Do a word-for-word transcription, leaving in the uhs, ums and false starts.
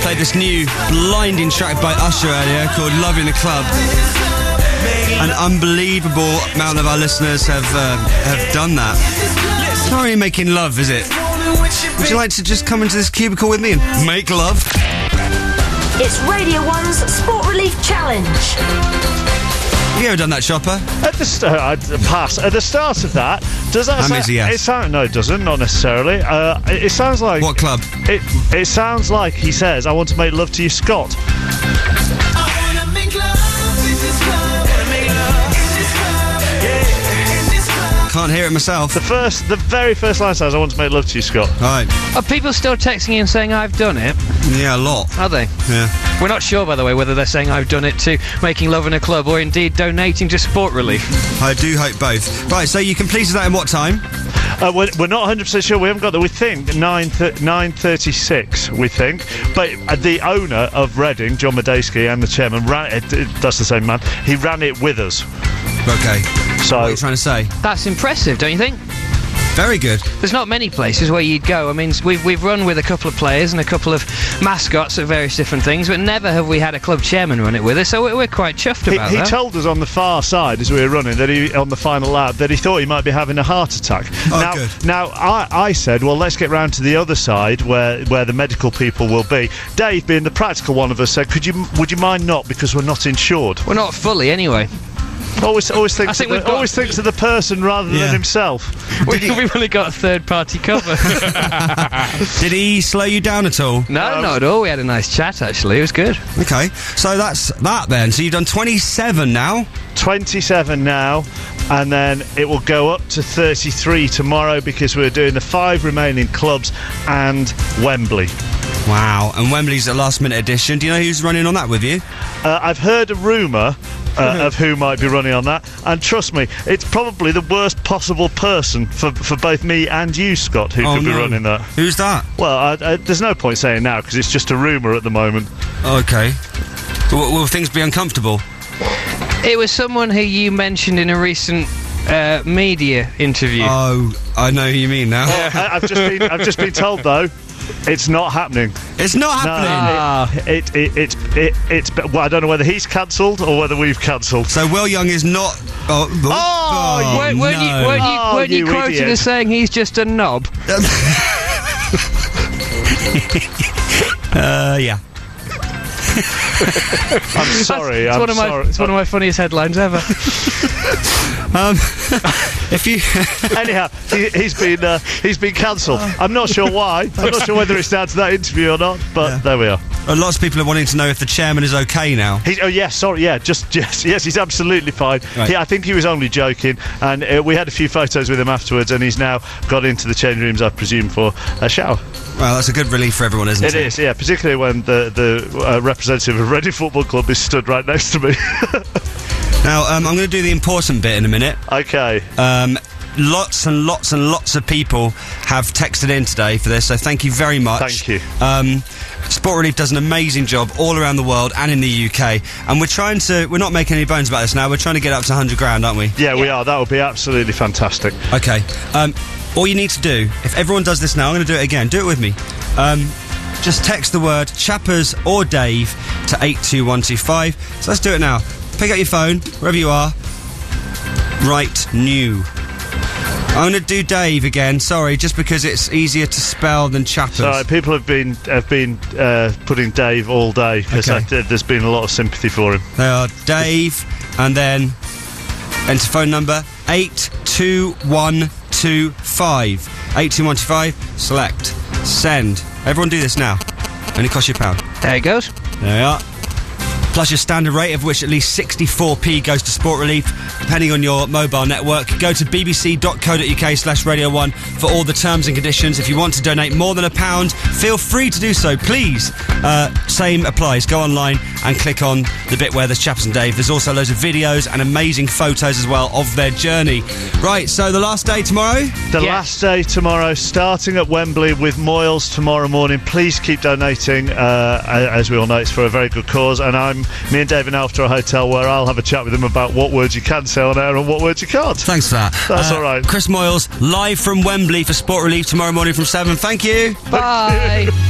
played this new blinding track by Usher earlier called Love in the Club. An unbelievable amount of our listeners have uh, have done that. It's not really making love, is it? Would you like to just come into this cubicle with me and make love? It's Radio one's Sport Relief Challenge. Have you ever done that, Chopper? At the start, uh, pass. At the start of that, does that I'm sound? busy, yes. It sound, no, it doesn't. Not necessarily. Uh, it, it sounds like What club? It it sounds like he says, "I want to make love to you, Scott." Can't hear it myself. The first, the very first line says, "I want to make love to you, Scott." Right. Are people still texting you and saying I've done it? Yeah, a lot. Are they? Yeah. We're not sure, by the way, whether they're saying I've done it to making love in a club or indeed donating to Sport Relief. I do hope both. Right, so you completed that in what time? Uh, we're, we're not one hundred percent sure. We haven't got that. We think nine thirty-six, we think. But uh, the owner of Reading, John Medeski, and the chairman, ran it, it, that's the same man, he ran it with us. Okay. So, What are you trying to say? That's impressive, don't you think? Very good. There's not many places where you'd go. I mean, we've we've run with a couple of players and a couple of mascots at various different things, but never have we had a club chairman run it with us, so we're, we're quite chuffed he, about he that. told us on the far side as we were running that he, on the final lap, that he thought he might be having a heart attack. Oh, now, good. now I, I said, well, let's get round to the other side where where the medical people will be. Dave, being the practical one of us, said, "Could you would you mind not, because we're not insured." We're not fully, anyway. Always, always thinks, I think of we've the, got- always thinks of the person rather Yeah. than himself. We, we've only got a third-party cover. Did he slow you down at all? No, not at all. We had a nice chat, actually. It was good. Okay, so that's that then. So you've done twenty-seven now. twenty-seven now, and then it will go up to thirty-three tomorrow because we're doing the five remaining clubs and Wembley. Wow, and Wembley's a last-minute edition. Do you know who's running on that with you? Uh, I've heard a rumour uh, of who might be running on that, and trust me, it's probably the worst possible person for, for both me and you, Scott, who Oh, could be no. running that. Who's that? Well, I, I, there's no point saying now because it's just a rumour at the moment. Okay. Will, will things be uncomfortable? It was someone who you mentioned in a recent uh, media interview. Oh, I know who you mean now. I, I've just been, I've just been told though, it's not happening. It's not No, happening. it, it, it, it, it, it's. Well, I don't know whether he's cancelled or whether we've cancelled. So Will Young is not. Oh, oh, Oh, weren't, weren't no. you, weren't you, Oh, weren't you you quoted idiot. as saying he's just a knob? Uh, yeah. I'm sorry. It's, I'm one of my, sorry. it's one of my funniest headlines ever. Um, if you. Anyhow, he, he's been uh, he's been cancelled. I'm not sure why. I'm not sure whether it's down to that interview or not. But Yeah. there we are. Lots of people are wanting to know if the chairman is okay now. He's, oh yes, sorry, yeah, just yes, yes, he's absolutely fine. Right. He, I think he was only joking, and uh, we had a few photos with him afterwards, and he's now got into the change rooms, I presume, for a shower. Well, that's a good relief for everyone, isn't it? It is, yeah, particularly when the the uh, representative of Reading Football Club is stood right next to me. Now, um, I'm going to do the important bit in a minute. Okay. Um, lots and lots and lots of people have texted in today for this, so thank you very much. Thank you. Um, Sport Relief does an amazing job all around the world and in the U K, and we're trying to, we're not making any bones about this now, we're trying to get up to one hundred grand, aren't we? Yeah, we are. That would be absolutely fantastic. Okay. Um, all you need to do, if everyone does this now, I'm going to do it again, do it with me. Um, just text the word Chappers or Dave to eight two one two five. So let's do it now. Pick up your phone, wherever you are. Write new. I'm going to do Dave again, sorry, just because it's easier to spell than Chappers. So people have been have been uh, putting Dave all day because Okay. there's been a lot of sympathy for him. They are Dave, and then enter phone number eight two one two five. eight two one two five, select, send. Everyone do this now. Only cost you a pound. There it goes. There we are. Plus your standard rate, of which at least sixty-four p goes to Sport Relief, depending on your mobile network. Go to bbc.co.uk slash Radio one for all the terms and conditions. If you want to donate more than a pound, feel free to do so, please. Uh, same applies. Go online and click on the bit where there's Chappers and Dave. There's also loads of videos and amazing photos as well of their journey. Right, so the last day tomorrow? The Yes. last day tomorrow, starting at Wembley with Moyles tomorrow morning. Please keep donating. Uh, as we all know, it's for a very good cause. And I'm, me and Dave are now off to a hotel where I'll have a chat with him about what words you can say on air and what words you can't. Thanks for that. That's Uh, all right. Chris Moyles, live from Wembley for Sport Relief tomorrow morning from seven. Thank you. Bye.